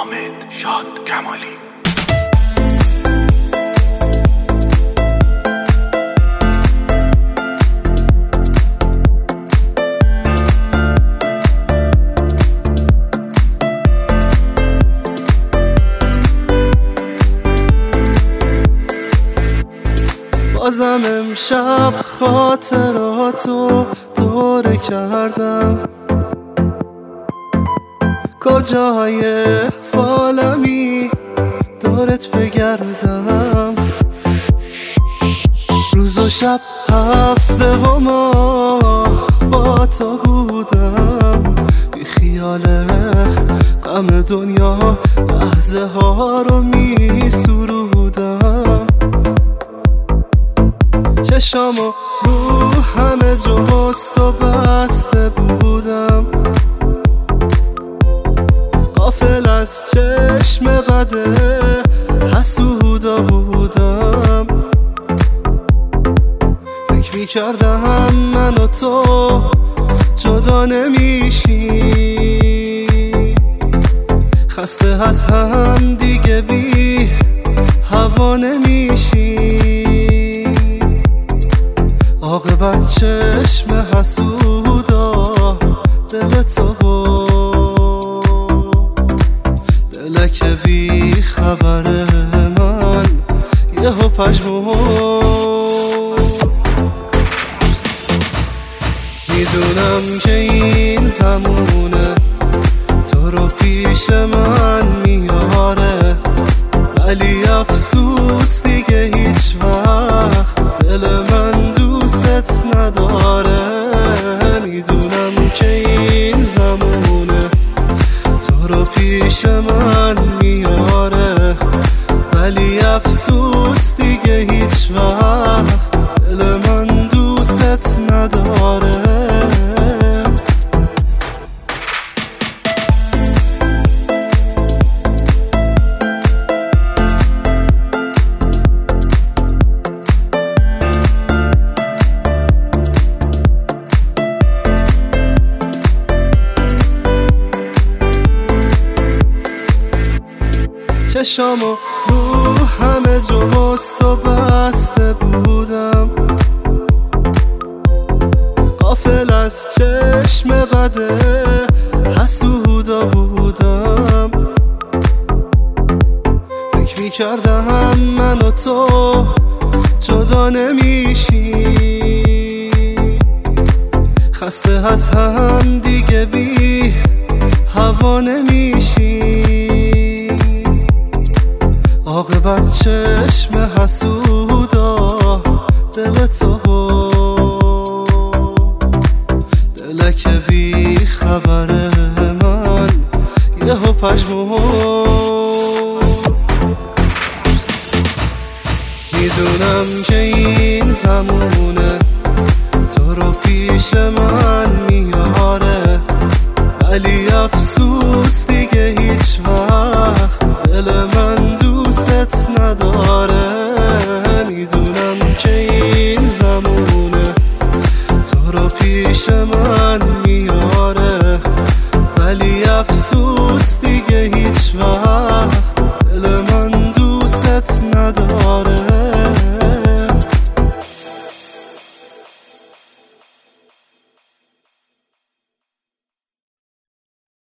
حامد شاد کمالی. بازم امشب خاطراتو دوره کردم، کجای فالمی دورت بگردم. روز و شب هفته و ماه با تو بودم، بی خیال غم دنیا لحظه ها رو می سرودم. چشامو رو همه جست و بسته بودم، غافل از چشم بده حسودا بودم. فکر میکردم من و تو جدا نمیشی، خسته از هم دیگه بی هوا نمیشی. عاقبت چشم حسودا دل تو دلک بی خبر من یهو پژمرد. میدونم که این زمونه تو رو پیش من میاره، ولی افسوس دیگه هیچ وقت دل من دوست نداره. میدونم که این زمونه تو رو پیش من میاره، ولی افسوس دیگه هیچ وقت دل من دوست نداره. چشامو رو همه جست و بسته بودم، غافل از چشم بده حسودا بودم. فکر میکردم من و تو جدا نمیشی، خسته از هم دیگه بی هوا نمیشی. عاقبت چشم حسودا دل تو دلک بی خبر من یهو پژمرد. میدونم که این زمونه تو رو پیش من میاره، ولی افسوس